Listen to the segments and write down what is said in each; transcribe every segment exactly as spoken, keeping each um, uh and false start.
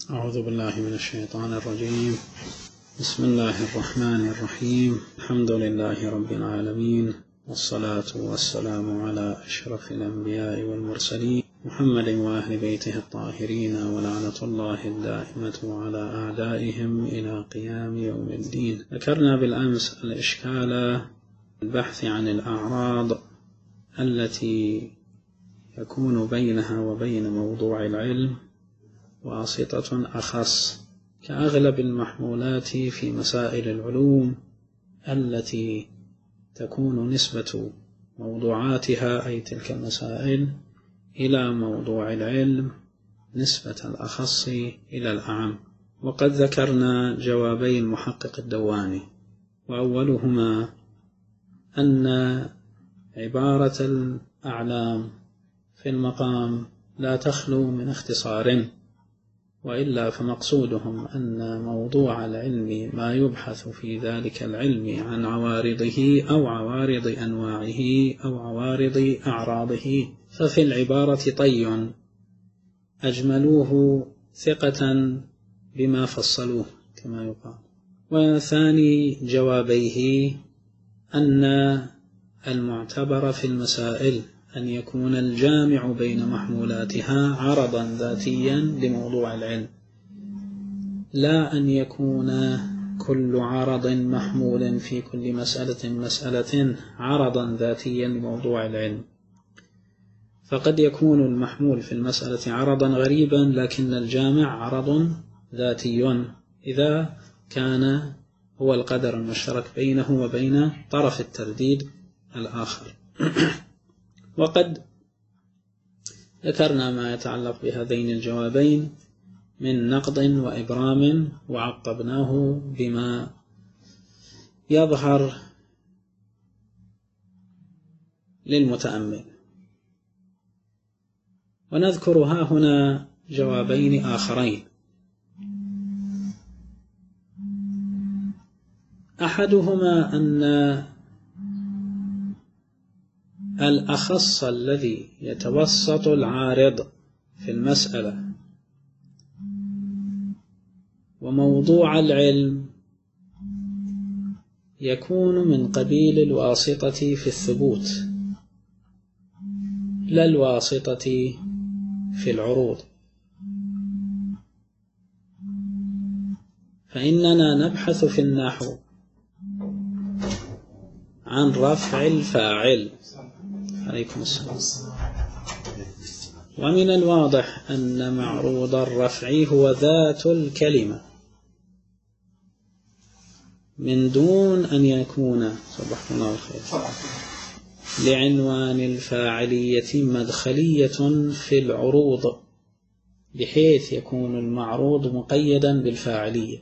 أعوذ بالله من الشيطان الرجيم. بسم الله الرحمن الرحيم. الحمد لله رب العالمين، والصلاة والسلام على أشرف الأنبياء والمرسلين محمد وأهل بيته الطاهرين، ولعنة الله الدائمة على أعدائهم إلى قيام يوم الدين. ذكرنا بالأمس الإشكال البحث عن الأعراض التي يكون بينها وبين موضوع العلم واسطة أخص، كأغلب المحمولات في مسائل العلوم التي تكون نسبة موضوعاتها أي تلك المسائل إلى موضوع العلم نسبة الأخص إلى الأعم. وقد ذكرنا جوابي المحقق الدواني، وأولهما أن عبارة الأعلام في المقام لا تخلو من اختصار، وإلا فمقصودهم أن موضوع العلم ما يبحث في ذلك العلم عن عوارضه أو عوارض أنواعه أو عوارض أعراضه. ففي العبارة طي أجملوه ثقة بما فصلوه كما يقال. وثاني جوابيه أن المعتبر في المسائل أن يكون الجامع بين محمولاتها عرضا ذاتيا لموضوع العلم، لا أن يكون كل عرض محمول في كل مسألة مسألة عرضا ذاتيا لموضوع العلم. فقد يكون المحمول في المسألة عرضا غريبا، لكن الجامع عرض ذاتي إذا كان هو القدر المشترك بينه وبين طرف الترديد الآخر. وقد ذكرنا ما يتعلق بهذين الجوابين من نقد وإبرام، وعقبناه بما يظهر للمتأمل. ونذكر ها هنا جوابين آخرين. أحدهما أن الأخص الذي يتوسط العارض في المسألة وموضوع العلم يكون من قبيل الواسطة في الثبوت، لا الواسطة في العروض. فإننا نبحث في النحو عن رفع الفاعل عليكم السلام، ومن الواضح أن معروض الرفع هو ذات الكلمة من دون أن يكون صبحنا الله الخير لعنوان الفاعلية مدخلية في العروض، بحيث يكون المعروض مقيدا بالفاعلية،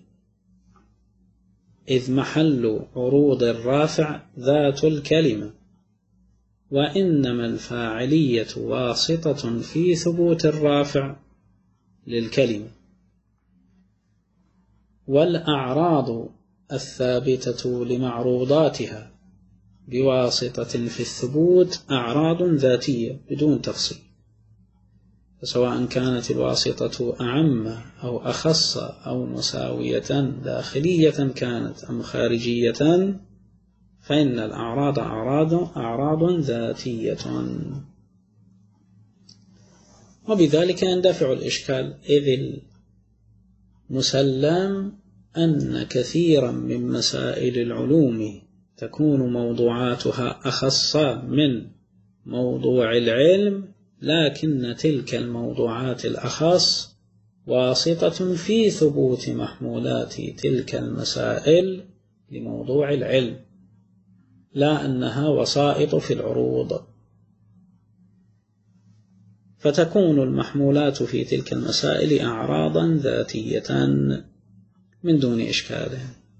إذ محل عروض الرافع ذات الكلمة، وإنما الفاعلية واسطة في ثبوت الرافع للكلمة. والأعراض الثابتة لمعروضاتها بواسطة في الثبوت أعراض ذاتية بدون تفصيل، فسواء كانت الواسطة أعم أو أخص أو مساوية داخلية كانت أم خارجية، فإن الأعراض أعراض أعراض ذاتية. وبذلك يندفع الإشكال، إذ المسلم أن كثيرا من مسائل العلوم تكون موضوعاتها أخص من موضوع العلم، لكن تلك الموضوعات الأخص واسطة في ثبوت محمولات تلك المسائل لموضوع العلم، لا أنها وسائط في العروض. فتكون المحمولات في تلك المسائل أعراضا ذاتية من دون إشكال.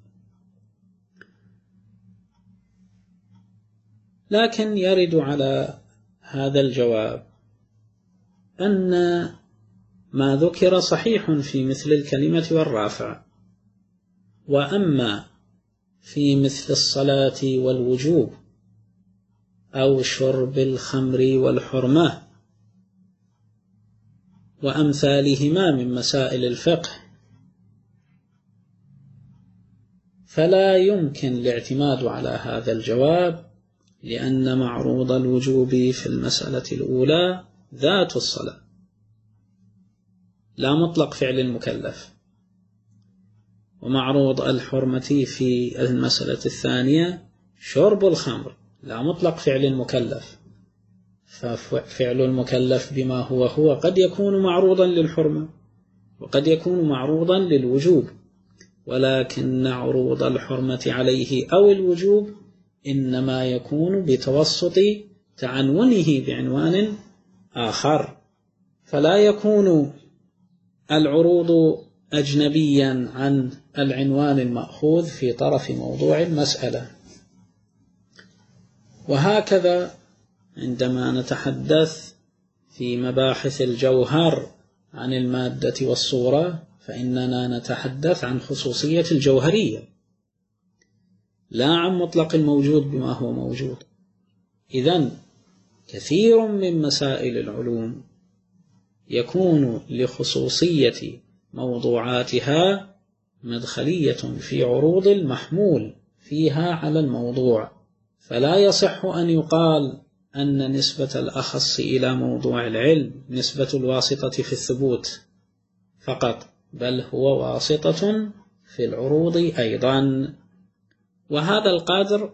لكن يرد على هذا الجواب أن ما ذكر صحيح في مثل الكلمة والرافع، وأما في مثل الصلاة والوجوب أو شرب الخمر والحرمة وأمثالهما من مسائل الفقه، فلا يمكن الاعتماد على هذا الجواب، لأن معروض الوجوب في المسألة الأولى ذات الصلاة لا مطلق فعل المكلف، ومعروض الحرمة في المسألة الثانية شرب الخمر لا مطلق فعل المكلف، ففعل المكلف بما هو هو قد يكون معروضا للحرمة وقد يكون معروضا للوجوب، ولكن عروض الحرمة عليه أو الوجوب إنما يكون بتوسط تعنونه بعنوان آخر، فلا يكون العروض أجنبيا عن العنوان المأخوذ في طرف موضوع المسألة. وهكذا عندما نتحدث في مباحث الجوهر عن المادة والصورة فإننا نتحدث عن خصوصية الجوهرية لا عن مطلق الموجود بما هو موجود. إذن كثير من مسائل العلوم يكون لخصوصية موضوعاتها مدخلية في عروض المحمول فيها على الموضوع، فلا يصح أن يقال أن نسبة الأخص إلى موضوع العلم نسبة الواسطة في الثبوت فقط، بل هو واسطة في العروض أيضا. وهذا القدر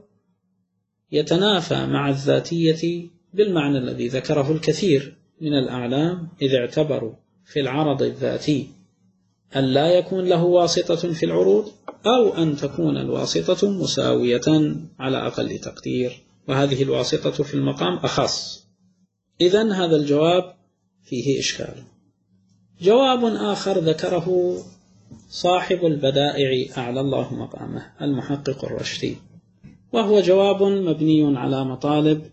يتنافى مع الذاتية بالمعنى الذي ذكره الكثير من الأعلام، إذ اعتبروا في العرض الذاتي أن لا يكون له واسطة في العروض، أو أن تكون الواسطة مساوية على أقل تقدير، وهذه الواسطة في المقام أخص. إذن هذا الجواب فيه إشكال. جواب آخر ذكره صاحب البدائع أعلى الله مقامه المحقق الرشدي، وهو جواب مبني على مطالب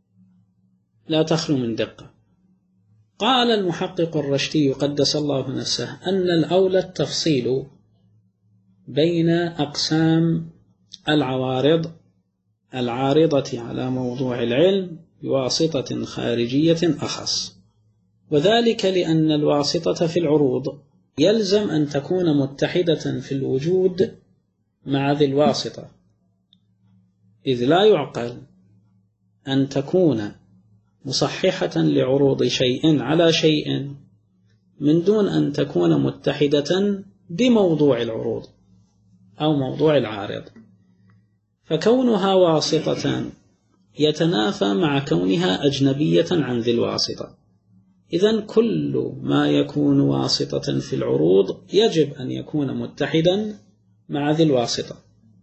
لا تخلو من دقة. قال المحقق الرشدي قدس الله نفسه أن الأولى التفصيل بين أقسام العوارض العارضة على موضوع العلم بواسطة خارجية أخص، وذلك لأن الواسطة في العروض يلزم أن تكون متحدة في الوجود مع ذي الواسطة، إذ لا يعقل أن تكون مصححة لعروض شيء على شيء من دون أن تكون متحدة بموضوع العروض أو موضوع العارض، فكونها واسطة يتنافى مع كونها أجنبية عن ذي الواسطة. إذن كل ما يكون واسطة في العروض يجب أن يكون متحدا مع ذي الواسطة،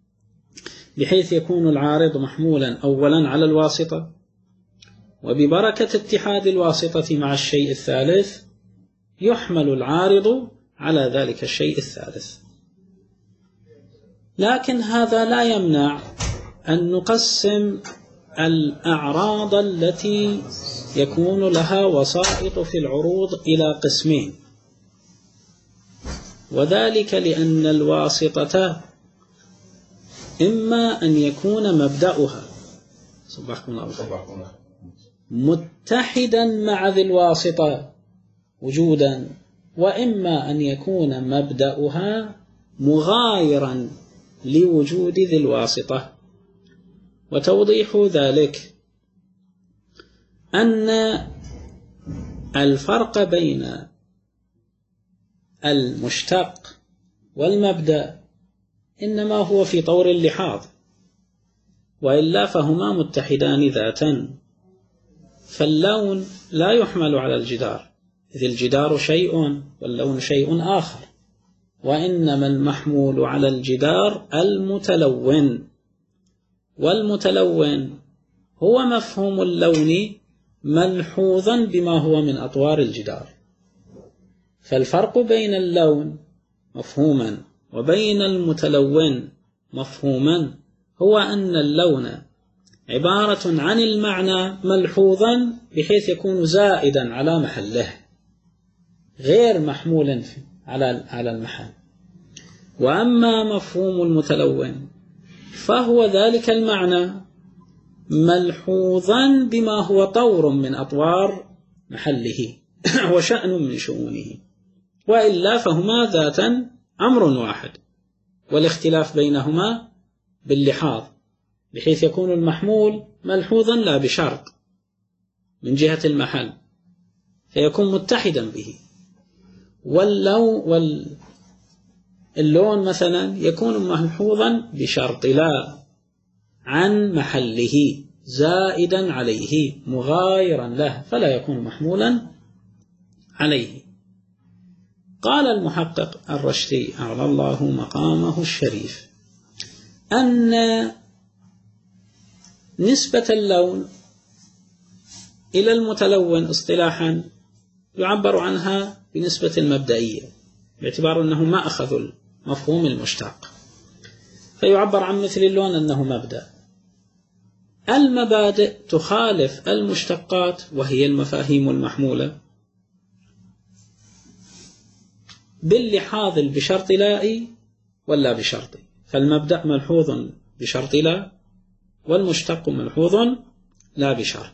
بحيث يكون العارض محمولا أولا على الواسطة، وببركة اتحاد الواسطة مع الشيء الثالث يحمل العارض على ذلك الشيء الثالث. لكن هذا لا يمنع أن نقسم الأعراض التي يكون لها وسائط في العروض إلى قسمين، وذلك لأن الواسطة إما أن يكون مبدأها صبحكم الله متحدا مع ذي الواسطة وجودا، وإما أن يكون مبدأها مغايرا لوجود ذي الواسطة. وتوضيح ذلك أن الفرق بين المشتق والمبدأ إنما هو في طور اللحاظ، وإلا فهما متحدان ذاتا. فاللون لا يحمل على الجدار، إذ الجدار شيء واللون شيء آخر، وإنما المحمول على الجدار المتلون، والمتلون هو مفهوم اللون ملحوظا بما هو من أطوار الجدار. فالفرق بين اللون مفهوما وبين المتلون مفهوما هو أن اللون عبارة عن المعنى ملحوظا بحيث يكون زائدا على محله غير محمولا على على المحل. وأما مفهوم المتلون فهو ذلك المعنى ملحوظا بما هو طور من أطوار محله وشأن من شؤونه، وإلا فهما ذاتا أمر واحد، والاختلاف بينهما باللحاظ، بحيث يكون المحمول ملحوظا لا بشرط من جهة المحل فيكون متحدا به، واللون واللون مثلا يكون ملحوظا بشرط لا عن محله زائدا عليه مغايرا له فلا يكون محمولا عليه. قال المحقق الرشدي أعلى الله مقامه الشريف أن نسبة اللون إلى المتلون اصطلاحا يعبر عنها بنسبة المبدئية، باعتبار أنه ما أخذوا المفهوم المشتق، فيعبر عن مثل اللون أنه مبدأ. المبادئ تخالف المشتقات وهي المفاهيم المحمولة باللحاظ بشرط لا ولا بشرط، فالمبدأ ملحوظ بشرط لا والمشتق ملحوظ لا بشرط.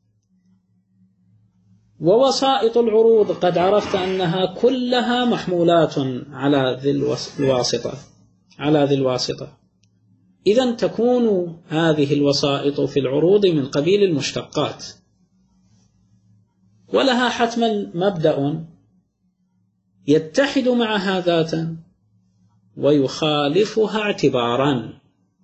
ووسائط العروض قد عرفت أنها كلها محمولات على ذي الواسطة على ذي الواسطة إذن تكون هذه الوسائط في العروض من قبيل المشتقات، ولها حتما مبدأ يتحد معها ذاتا ويخالفها اعتبارا،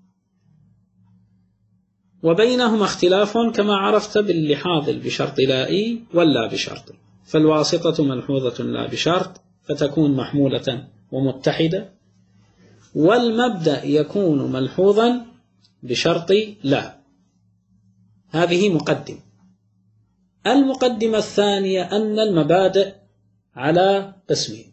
وبينهما اختلاف كما عرفت باللحاظ بشرط لائي ولا بشرط، فالواسطة ملحوظة لا بشرط فتكون محمولة ومتحدة، والمبدأ يكون ملحوظا بشرط لا. هذه مقدمة. المقدمة الثانية أن المبادئ على قسمين،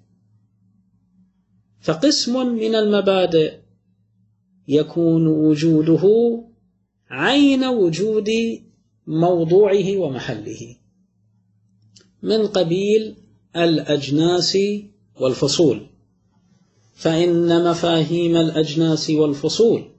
فقسم من المبادئ يكون وجوده عين وجود موضوعه ومحله من قبيل الأجناس والفصول، فإن مفاهيم الأجناس والفصول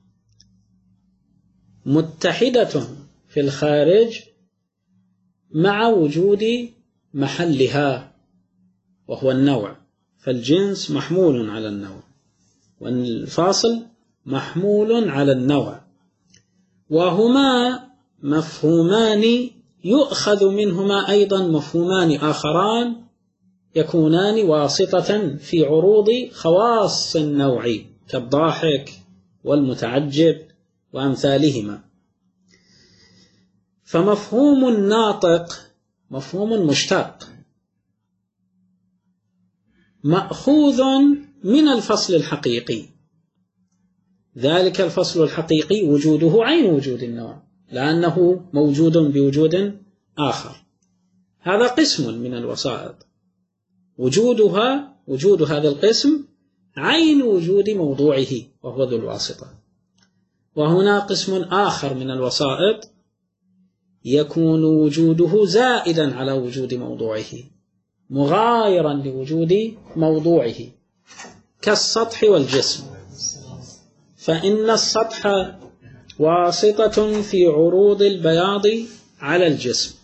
متحدة في الخارج مع وجود محلها وهو النوع، فالجنس محمول على النوع والفاصل محمول على النوع، وهما مفهومان يؤخذ منهما أيضا مفهومان آخران يكونان واسطة في عروض خواص النوع كالضاحك والمتعجب وأمثالهما. فمفهوم الناطق مفهوم مشتق مأخوذ من الفصل الحقيقي، ذلك الفصل الحقيقي وجوده عين وجود النوع لأنه موجود بوجود آخر. هذا قسم من الوسائط وجودها وجود هذا القسم عين وجود موضوعه وهو ذو الواسطة. وهنا قسم آخر من الوسائط يكون وجوده زائدا على وجود موضوعه مغايرا لوجود موضوعه كالسطح والجسم، فإن السطح واسطة في عروض البياض على الجسم،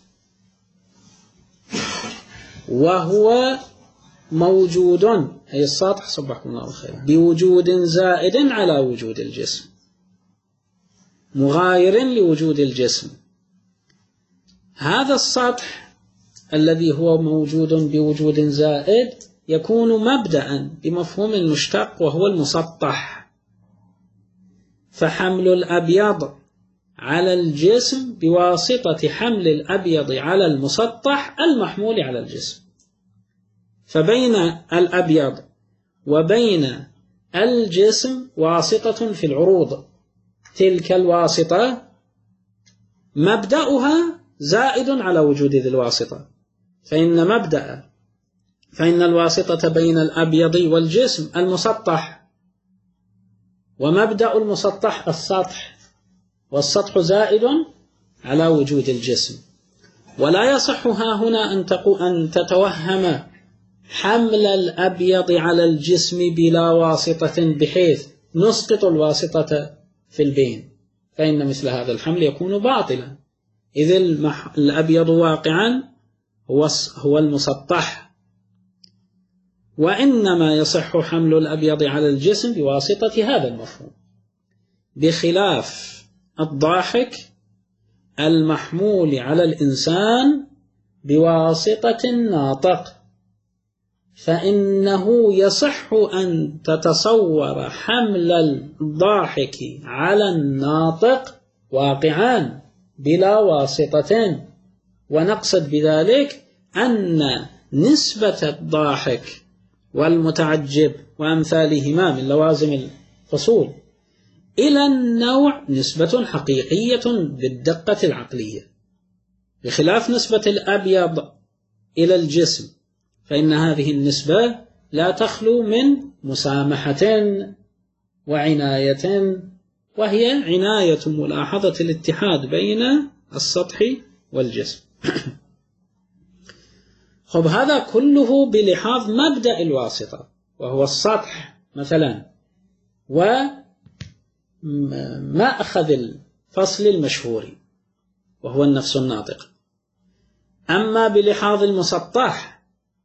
وهو موجود أي السطح صبحكم الله الخير بوجود زائد على وجود الجسم مغاير لوجود الجسم. هذا السطح الذي هو موجود بوجود زائد يكون مبدأ بمفهوم المشتق وهو المسطح، فحمل الأبيض على الجسم بواسطة حمل الأبيض على المسطح المحمول على الجسم، فبين الأبيض وبين الجسم واسطة في العروض، تلك الواسطة مبدأها زائد على وجود ذي الواسطة، فإن مبدأ فإن الواسطة بين الأبيض والجسم المسطح، ومبدأ المسطح السطح، والسطح زائد على وجود الجسم. ولا يصح ها هنا أن, أن تتوهم حمل الأبيض على الجسم بلا واسطة بحيث نسقط الواسطة في البين، فإن مثل هذا الحمل يكون باطلا، إذ الأبيض واقعا هو هو المسطح، وإنما يصح حمل الأبيض على الجسم بواسطة هذا المفهوم، بخلاف الضاحك المحمول على الإنسان بواسطة الناطق، فإنه يصح أن تتصور حمل الضاحك على الناطق واقعان بلا واسطة، ونقصد بذلك أن نسبة الضاحك والمتعجب وأمثالهما من لوازم الفصول إلى النوع نسبة حقيقية بالدقة العقلية، بخلاف نسبة الأبيض إلى الجسم، فإن هذه النسبة لا تخلو من مسامحة وعناية، وهي عناية ملاحظة الاتحاد بين السطح والجسم. خب هذا كله بلحاظ مبدأ الواسطة، وهو السطح مثلا، وما أخذ الفصل المشهور وهو النفس الناطق. أما بلحاظ المسطح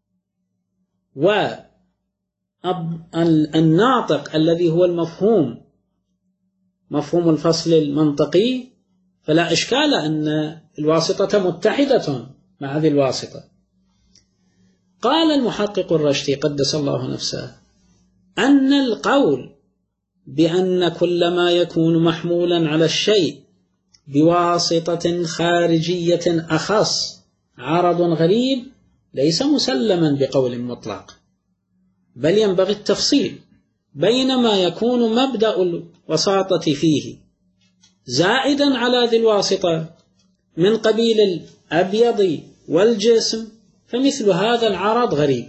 والناطق الذي هو المفهوم، مفهوم الفصل المنطقي، فلا إشكال أن الواسطة متحدة مع ذي الواسطة. قال المحقق الرشدي قدس الله نفسه أن القول بأن كل ما يكون محمولا على الشيء بواسطة خارجية أخص عرض غريب ليس مسلما بقول مطلق، بل ينبغي التفصيل بين ما يكون مبدأ الوساطة فيه زائدا على ذي الواسطة من قبيل الأبيض والجسم، فمثل هذا العرض غريب،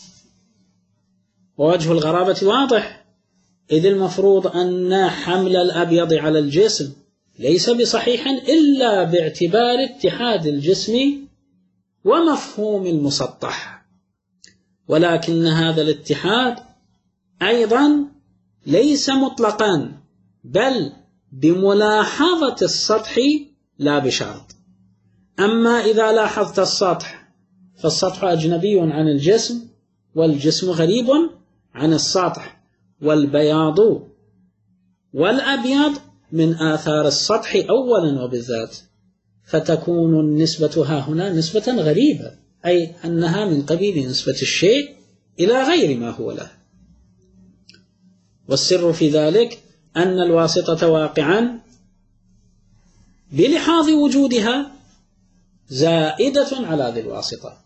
ووجه الغرابة واضح، إذ المفروض أن حمل الأبيض على الجسم ليس بصحيح إلا باعتبار اتحاد الجسم ومفهوم المسطح، ولكن هذا الاتحاد أيضا ليس مطلقا، بل بملاحظة السطح لا بشرط. أما إذا لاحظت السطح فالسطح أجنبي عن الجسم، والجسم غريب عن السطح، والبياض والأبيض من آثار السطح أولا وبالذات، فتكون النسبة ها هنا نسبة غريبة، أي أنها من قبيل نسبة الشيء إلى غير ما هو له. والسر في ذلك أن الواسطة واقعا بلحاظ وجودها زائدة على ذي الواسطة،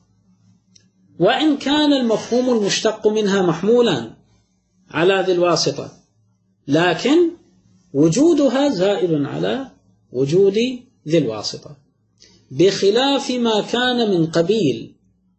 وإن كان المفهوم المشتق منها محمولا على ذي الواسطة، لكن وجودها زائد على وجود ذي الواسطة، بخلاف ما كان من قبيل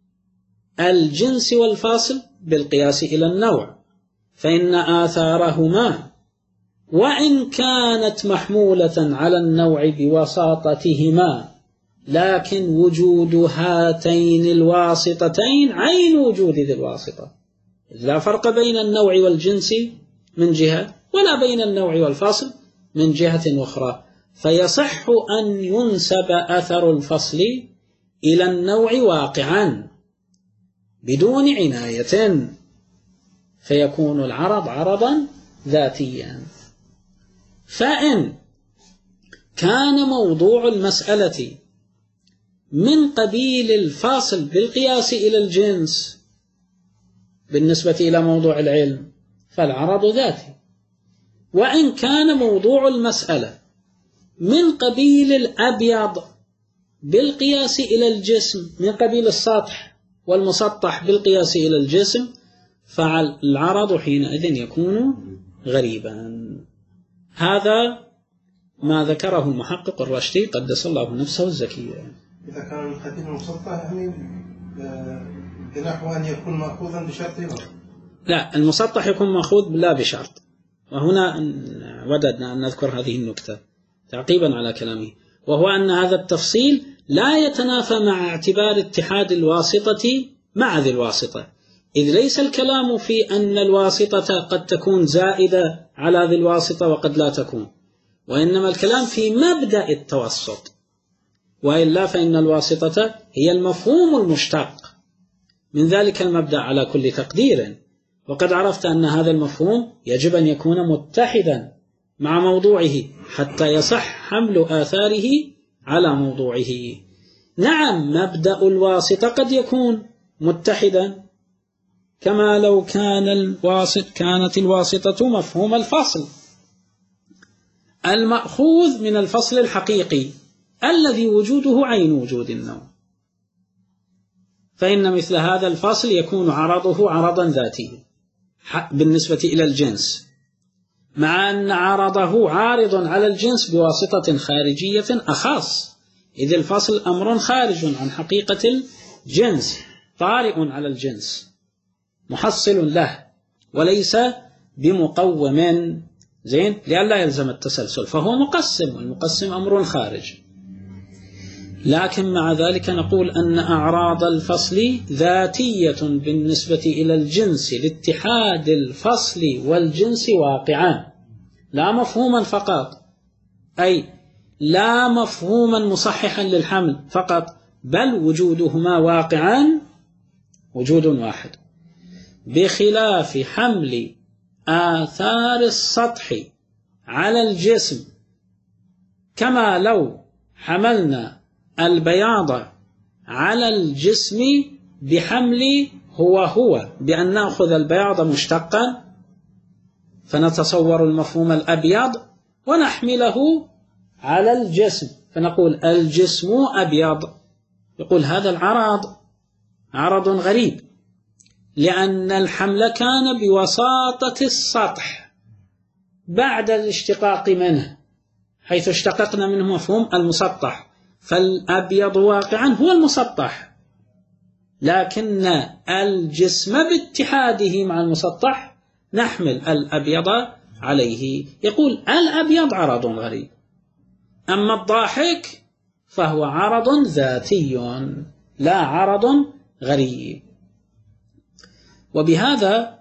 الجنس والفاصل بالقياس إلى النوع، فإن آثارهما وإن كانت محمولة على النوع بوساطتهما، لكن وجود هاتين الواسطتين عين وجود ذي الواسطة، لا فرق بين النوع والجنس من جهة، ولا بين النوع والفاصل من جهة أخرى، فيصح أن ينسب أثر الفصل إلى النوع واقعا بدون عناية، فيكون العرض عرضا ذاتيا. فإن كان موضوع المسألة من قبيل الفاصل بالقياس إلى الجنس بالنسبة إلى موضوع العلم فالعرض ذاتي، وإن كان موضوع المسألة من قبيل الأبيض بالقياس إلى الجسم من قبيل السطح والمسطح بالقياس إلى الجسم، فالعرض حينئذ يكون غريبا. هذا ما ذكره المحقق الرشدي قدس الله نفسه الزكية. إذا كان القديم المسطح يعني بنحو أن يكون مأخوذا بشرط، لا، المسطح يكون مأخوذ لا بشرط، وهنا وددنا أن نذكر هذه النكتة تعقيبا على كلامه، وهو أن هذا التفصيل لا يتنافى مع اعتبار اتحاد الواسطة مع ذي الواسطة، إذ ليس الكلام في أن الواسطة قد تكون زائدة على ذي الواسطة وقد لا تكون، وإنما الكلام في مبدأ التوسط، وإلا فإن الواسطة هي المفهوم المشتق من ذلك المبدأ على كل تقدير، وقد عرفت أن هذا المفهوم يجب أن يكون متحدا مع موضوعه حتى يصح حمل آثاره على موضوعه. نعم، مبدأ الواسطة قد يكون متحدا، كما لو كان الواسط كانت الواسطة مفهوم الفصل المأخوذ من الفصل الحقيقي الذي وجوده عين وجود النوع، فإن مثل هذا الفصل يكون عرضه عرضا ذاتيا بالنسبة إلى الجنس، مع أن عرضه عارض على الجنس بواسطة خارجية أخص، إذ الفصل أمر خارج عن حقيقة الجنس طارئ على الجنس محصل له وليس بمقوم، زين، لئلا يلزم التسلسل، فهو مقسم، والمقسم أمر خارج. لكن مع ذلك نقول أن أعراض الفصل ذاتية بالنسبة إلى الجنس لاتحاد الفصل والجنس واقعان، لا مفهوما فقط، أي لا مفهوما مصححا للحمل فقط، بل وجودهما واقعان وجود واحد، بخلاف حمل آثار السطح على الجسم، كما لو حملنا البياض على الجسم بحمل هو هو، بأن نأخذ البياض مشتقا فنتصور المفهوم الأبيض ونحمله على الجسم فنقول الجسم أبيض، يقول هذا العرض عرض غريب، لأن الحمل كان بوساطة السطح بعد الاشتقاق منه، حيث اشتققنا منه مفهوم المسطح، فالأبيض واقعا هو المسطح، لكن الجسم باتحاده مع المسطح نحمل الأبيض عليه، يقول الأبيض عرض غريب، أما الضاحك فهو عرض ذاتي لا عرض غريب. وبهذا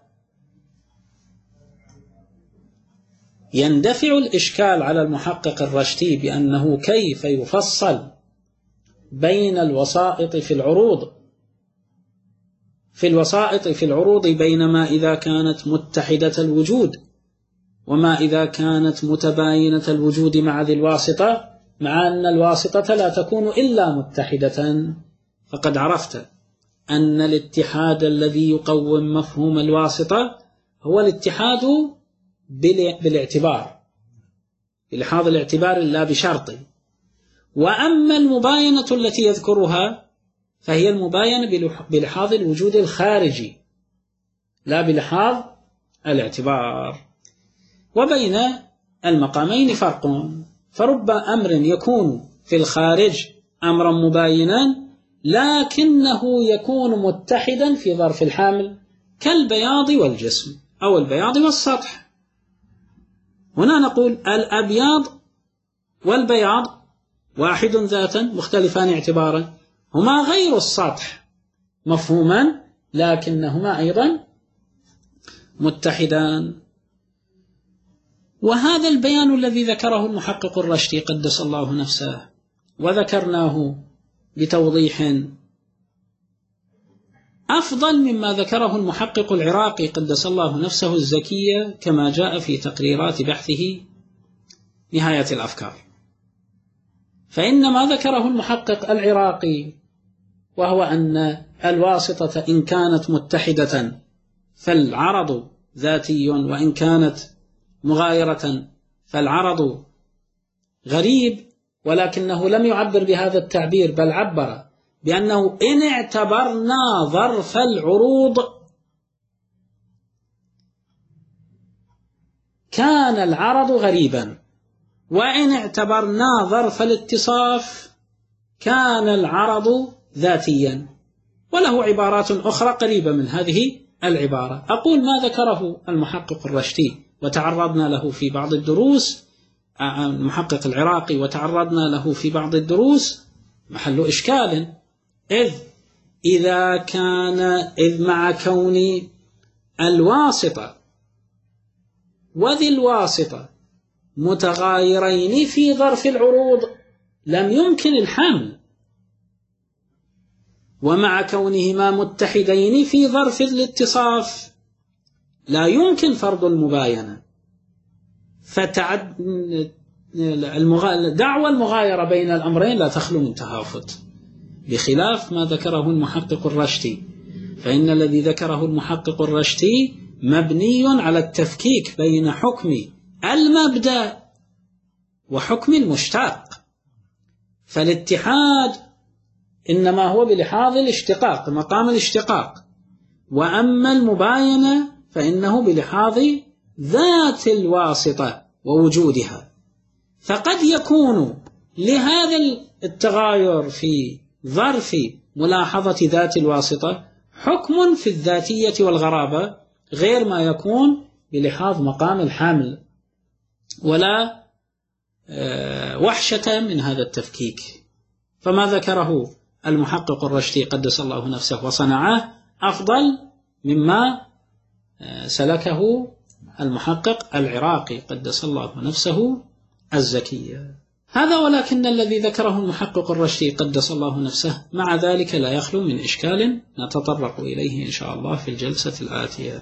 يندفع الإشكال على المحقق الرشتي بأنه كيف يفصل بين الوسائط في العروض في الوسائط في العروض بينما إذا كانت متحدة الوجود وما إذا كانت متباينة الوجود مع ذي الواسطة، مع أن الواسطة لا تكون إلا متحدة. فقد عرفت أن الاتحاد الذي يقوم مفهوم الواسطة هو الاتحاد بالاعتبار، بلحاظ الاعتبار لا بشرط، وأما المباينة التي يذكرها فهي المباينة بلحاظ الوجود الخارجي لا بلحاظ الاعتبار. وبين المقامين فرق، فرب أمر يكون في الخارج أمرا مباينا لكنه يكون متحدا في ظرف الحامل كالبياض والجسم أو البياض والسطح. هنا نقول الأبياض والبياض واحد ذاتا مختلفان اعتبارا، هما غير السطح مفهوما لكنهما أيضا متحدان. وهذا البيان الذي ذكره المحقق الرشتي قدس الله نفسه وذكرناه بتوضيح أفضل مما ذكره المحقق العراقي قدس الله نفسه الزكية كما جاء في تقريرات بحثه نهاية الأفكار. فإن ما ذكره المحقق العراقي وهو أن الواسطة إن كانت متحدة فالعرض ذاتي، وإن كانت مغايرة فالعرض غريب، ولكنه لم يعبر بهذا التعبير بل عبر بأنه إن اعتبرنا ظرف العروض كان العرض غريبا، وإن اعتبرنا ظرف الاتصاف كان العرض ذاتيا. وله عبارات أخرى قريبة من هذه العبارة. أقول ما ذكره المحقق الرشتي وتعرضنا له في بعض الدروس، المحقق العراقي وتعرضنا له في بعض الدروس، محل إشكال، إذ إذا كان إذ مع كون الواسطة وذي الواسطة متغايرين في ظرف العروض لم يمكن الحمل، ومع كونهما متحدين في ظرف الاتصاف لا يمكن فرض المباينة، فتعد دعوى المغايرة بين الأمرين لا تخلو من تهافت، بخلاف ما ذكره المحقق الرشتي، فإن الذي ذكره المحقق الرشتي مبني على التفكيك بين حكم المبدأ وحكم المشتق، فالاتحاد إنما هو بلحاظ الاشتقاق، مقام الاشتقاق، وأما المباينة فإنه بلحاظ ذات الواسطة ووجودها. فقد يكون لهذا التغاير في ظرف ملاحظة ذات الواسطة حكم في الذاتية والغرابة غير ما يكون بلحاظ مقام الحمل، ولا وحشة من هذا التفكيك. فما ذكره المحقق الرشتي قدس الله نفسه وصنعه أفضل مما سلكه المحقق العراقي قدس الله نفسه الزكية. هذا ولكن الذي ذكره المحقق الرشتي قدس الله نفسه مع ذلك لا يخلو من إشكال نتطرق إليه إن شاء الله في الجلسة الآتية.